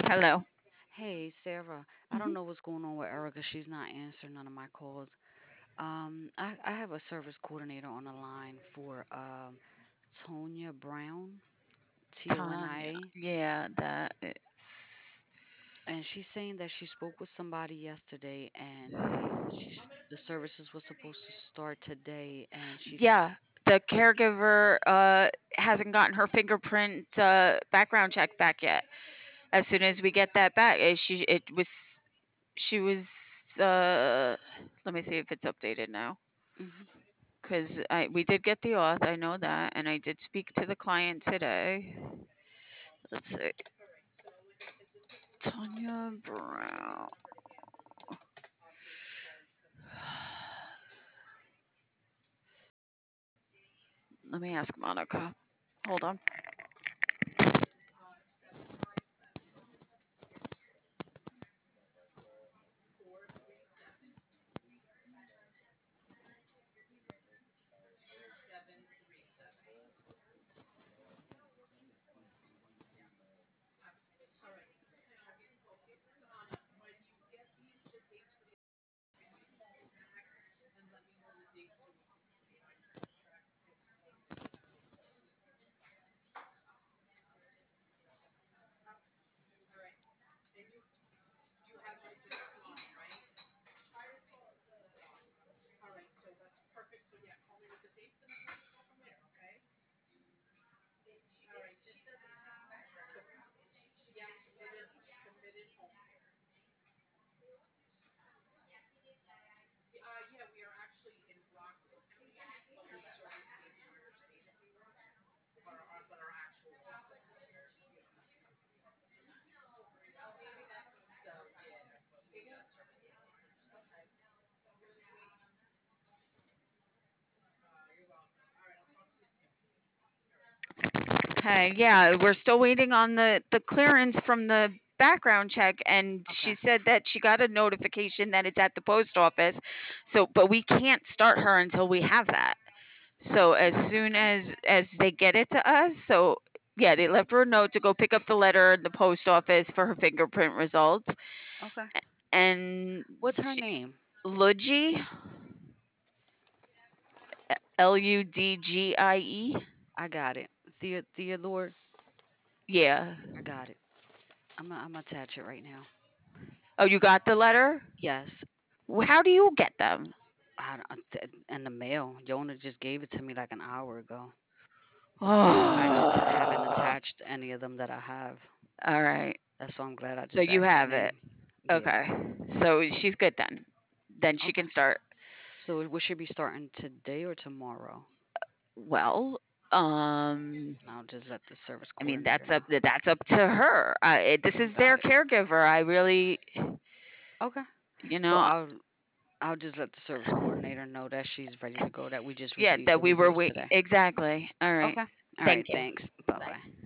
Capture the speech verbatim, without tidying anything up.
Hello. Hey, Sarah. I don't Mhm. know what's going on with Erica. She's not answering none of my calls. Um, I, I have a service coordinator on the line for um, Tonya Brown, T O N I Tanya. A, Yeah, that is. and she's saying that she spoke with somebody yesterday, and they she's the services was supposed to start today, and she's Yeah, the caregiver uh, hasn't gotten her fingerprint uh, background check back yet. As soon as we get that back, eh, she it was she was. Uh, let me see if it's updated now. hmm Because I we did get the auth, I know that, and I did speak to the client today. Let's see, Tanya Brown. Let me ask Monica. Hold on. Hey, yeah, we're still waiting on the the clearance from the background check, and she okay, said that she got a notification that it's at the post office. So, but we can't start her until we have that. So, as soon as as they get it to us, so yeah, they left her a note to go pick up the letter in the post office for her fingerprint results. okay. And What's her name? Ludgie, L U D G I E. I got it. Thea Theodore. Yeah. I got it. I'm gonna I'm gonna attach it right now. Oh, you got the letter? Yes. Wh- How do you get them? I, I, th- in the mail. Yona just gave it to me like an hour ago. I just haven't Oh, attached any of them that I have. all right. That's why I'm glad I So just you asked her have it. name. Yeah. Okay. So she's good then. Then she Okay. can start. So we should be starting today or tomorrow. Well, um, I'll just let the service I mean coordinator that's up know. that's up to her. Uh, it, this is their Got it. caregiver. I really, Okay. you So know, I'll I'll just let the service coordinator know that she's ready to go. That we just yeah, received that the we were results wait today. exactly. All right. Okay. All right. Thank you. Thanks. Bye Bye. bye.